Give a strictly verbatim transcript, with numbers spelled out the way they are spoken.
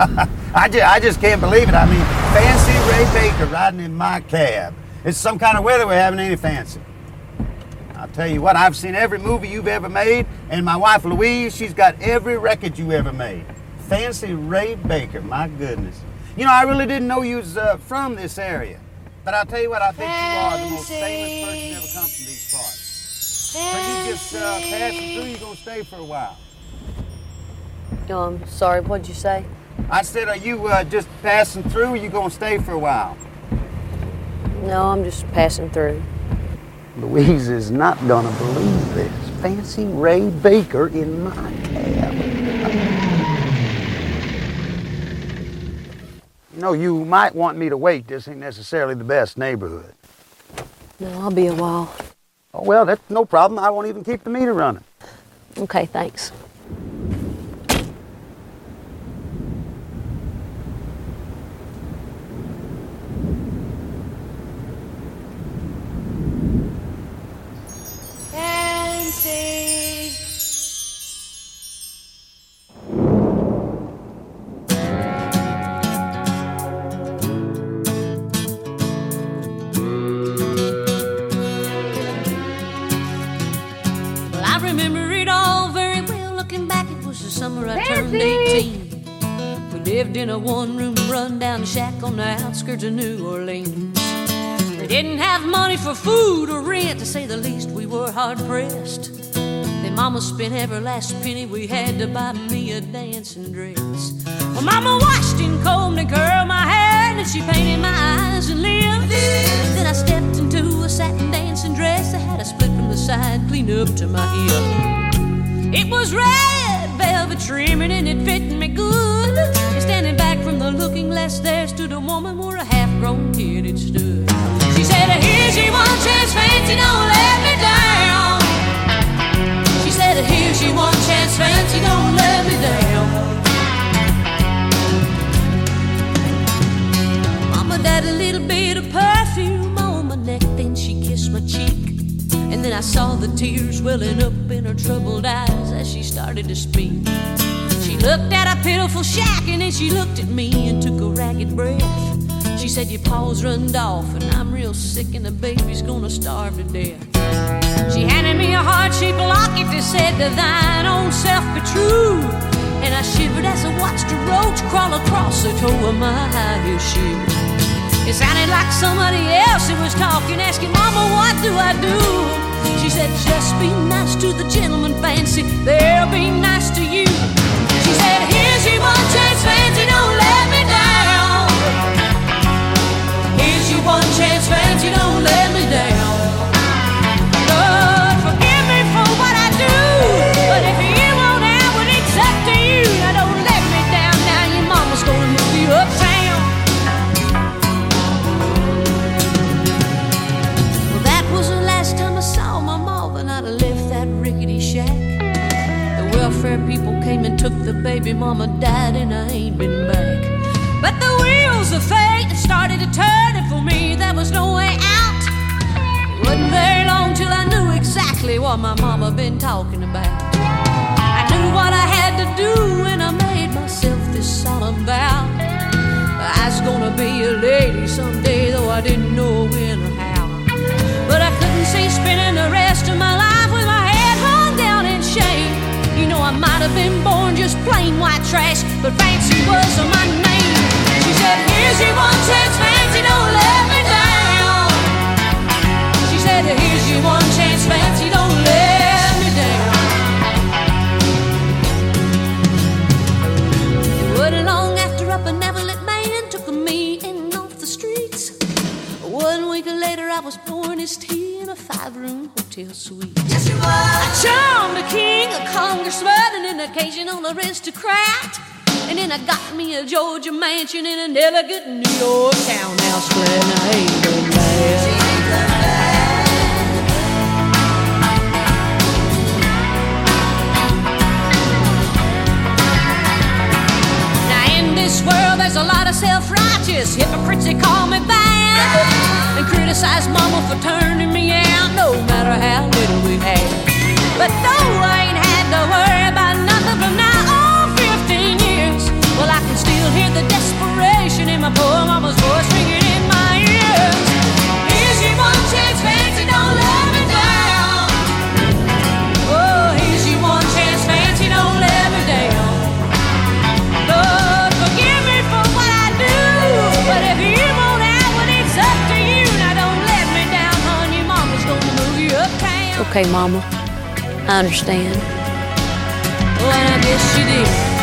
I, just, I just can't believe it. I mean, Fancy Ray Baker riding in my cab. It's some kind of weather we haven't any fancy. I'll tell you what, I've seen every movie you've ever made, and my wife Louise, she's got every record you ever made. Fancy Ray Baker, my goodness. You know, I really didn't know you was uh, from this area. But I'll tell you what, I think you are the most famous person to ever come from these parts. So you just uh, passing through, you're going to stay for a while. No, I'm sorry, what'd you say? I said, are you uh, just passing through, or you going to stay for a while? No, I'm just passing through. Louise is not going to believe this. Fancy Ray Baker in my cab. You know, you might want me to wait. This ain't necessarily the best neighborhood. No, I'll be a while. Oh, well, that's no problem. I won't even keep the meter running. Okay, thanks. In a one-room run-down shack on the outskirts of New Orleans. We didn't have money for food or rent, to say the least. We were hard-pressed. Then Mama spent every last penny we had to buy me a dancing dress. Well, Mama washed and combed and curled my hair, and she painted my eyes and lips. Then I stepped into a satin dancing dress that had a split from the side clean up to my hip. It was red velvet trimming and it fit me good. And standing back from the looking glass there stood a woman where a half-grown kid had stood. She said, here's your one chance, Fancy, don't let me down. She said, here's your one chance, Fancy, don't let me down. Mama died a little bit of perfume on my neck, then she kissed my cheek. And then I saw the tears welling up in her troubled eyes as she started to speak. She looked at a pitiful shack and then she looked at me and took a ragged breath. She said, your paws runned off and I'm real sick and the baby's gonna starve to death. She handed me a heart-shaped locket that said, to thine own self be true. And I shivered as I watched a roach crawl across the toe of my high-heel shoe. It sounded like somebody else who was talking, asking, Mama, what do I do? She said, just be nice to the gentleman, Fancy, they'll be nice to you. She said, here's your one chance, Fancy, don't let me down. Here's your one chance, Fancy, don't let me down. Lord, forgive me for what I do, but if you won't have it, it's up to you. Now don't let me down, now your mama's gonna move you uptown. I'd have left that rickety shack. The welfare people came and took the baby, Mama died and I ain't been back. But the wheels of fate started to turn, and for me there was no way out. It wasn't very long till I knew exactly what my mama been talking about. I knew what I had to do and I made myself this solemn vow. I was gonna be a lady someday, though I didn't know when or how. But I couldn't see spending the rest of my life with my head hung down in shame. You know, I might have been born just plain white trash, but Fancy was my name. She said, here's your one chance, Fancy, don't let me down. She said, here's your one chance, Fancy, don't let me down. It wasn't long after a benevolent man took me in off the streets. One week later I was pouring his tea in a five-room hotel suite. Yes, you were. I charmed a king, a congressman, and an occasional aristocrat. And then I got me a Georgia mansion in an elegant New York townhouse flat. And I ain't been bad. She ain't been bad. Now in this world there's a lot of self-righteous hypocrites that call me bad and criticize Mama for turning me out, no matter how little we had. But though I ain't had to worry about nothing from now on fifteen years, well, I can still hear okay, Mama. I understand. Oh, and I guess she did.